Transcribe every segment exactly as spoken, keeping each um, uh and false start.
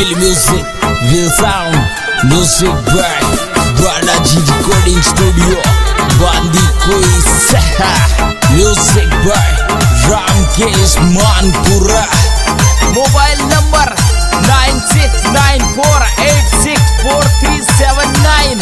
Feel music, feel sound. Music by Balaji Recording Studio, Bandi Quiz. Music by Ramkesh Manpura. Mobile number nine six nine four eight six four three seven nine.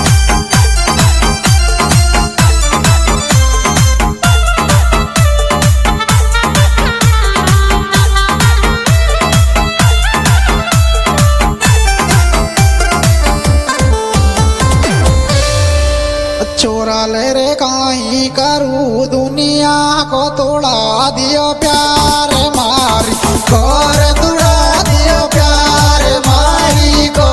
चोरा ले रे काई करूँ दुनिया को तोड़ा दियो प्यार मारी कर तोड़ा दियो प्यार मारी को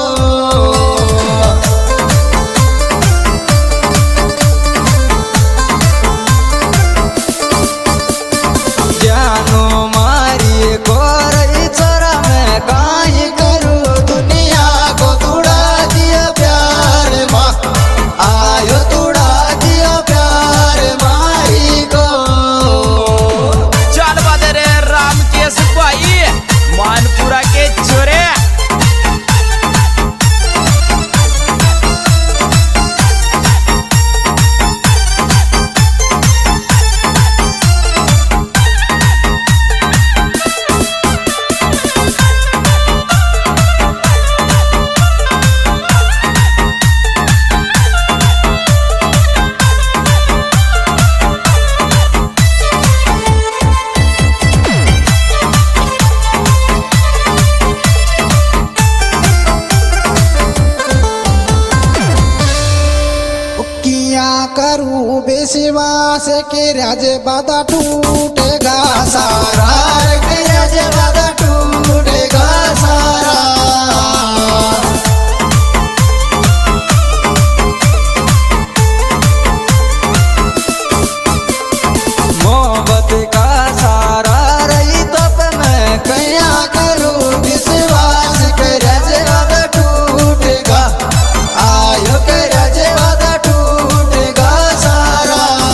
जानो मारी को रही चोरा मैं काई करूँ दुनिया को तोड़ा दियो प्यार माँ आयो मानपुरा के छोरे करूँ विश्वास के राज बादा टूटेगा सारा के राज बादा टूटेगा सारा मोहब्बत का सारा रही तो मैं क्या करूँ विश्वास के राज बादा टूटेगा आयो के राज बादा टूटेगा सारा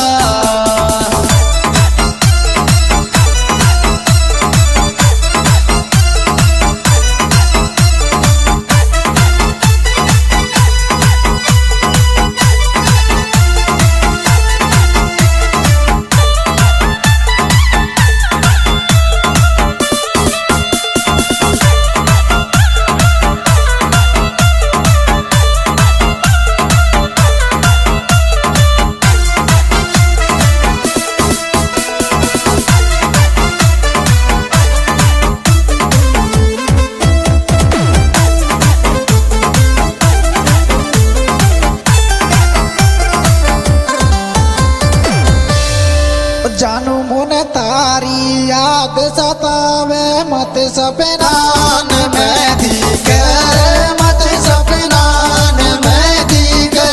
जानू मुने तारी याद सतावे मत सपनान में दिखे मत सपनान में दिखे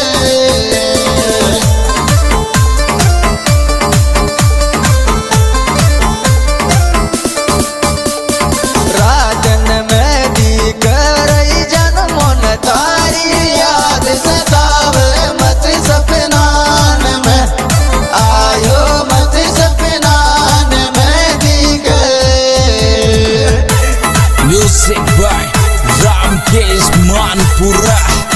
राजन में दिखे रही जानू मुने तारी याद सतावे मत सपनान में आयो Music by Ramkesh Manpura.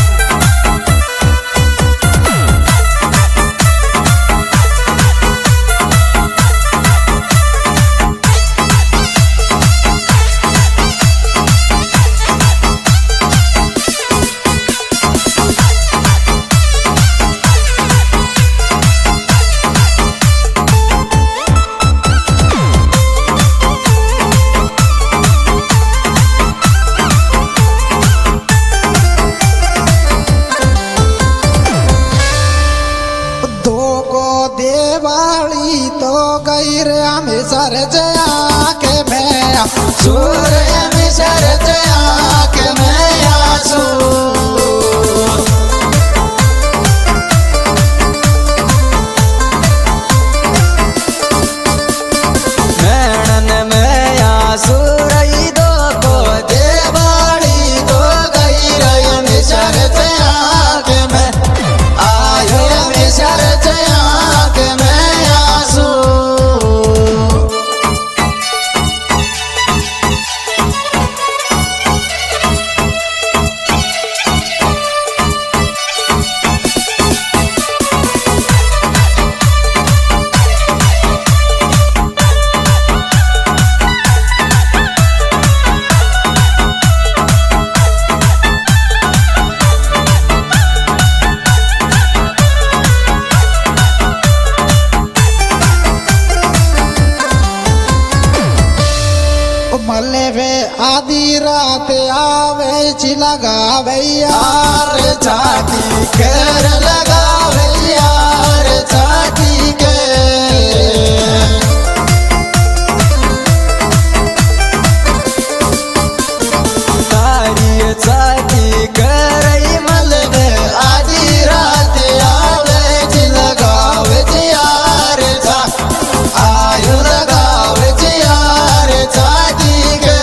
Devali तो गई रे हमें सर जया के मैं सूर्य हमें सर जया के मैं आसू मैडन में आसू रही दो को देवाली तो गई रे हमें सर जया के मैं आयो हमें सर जया के मैं आसू मले वे आधी रात आवे ची लगावे यार छाती कर लगावे यार छाती के तारी छाती कर मले वे आधी रात आवे ची लगावे यार छाती आयु लगावे यार छाती के।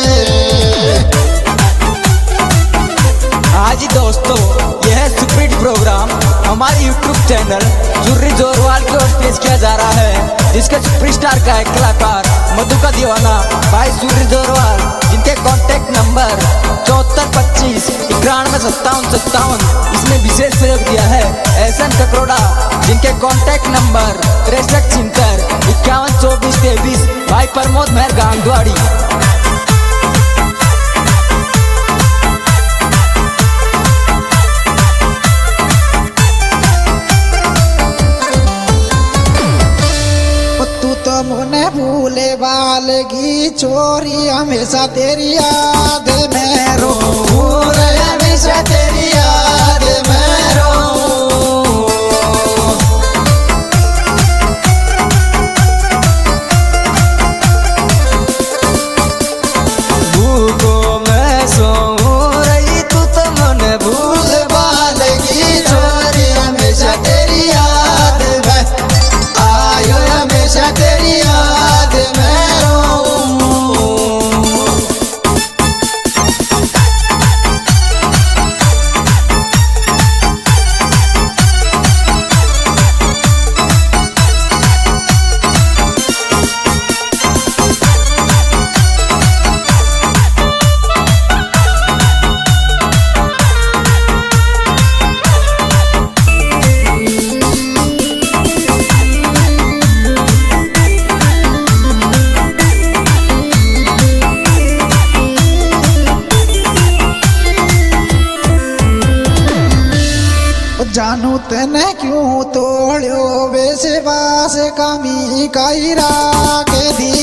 आज दोस्तों यह सुपरहिट प्रोग्राम हमारे यूट्यूब चैनल जुर्री जोरवाल की ओर पेश किया जा रहा है, जिसके सुपरस्टार का एक कलाकार मधु का दीवाना भाई जुर्री जोरवाल, जिनके कॉन्टेक्ट नंबर चौहत्तर पच्चीस इक्यानवे सत्तावन सत्तावन। इसमें विशेष सहयोग दिया है एहसन ककरोड़ा, जिनके कॉन्टेक्ट नंबर तिरसठ छिहत्तर इक्यावन चौबीस तेईस। भाई प्रमोद मेहर गांगवाड़ी। मुने भूले वालगी चोरी हमेशा तेरी याद में रो हमेशा तेरी याद में रो। भूखो मैं सो रही तू तो मुने भूल वालगी चोरी हमेशा तेरी याद में आयो हमेशा तेरी याद में रो। जानू तने क्यों तोड़ो विश्वास कमी कईरा के दी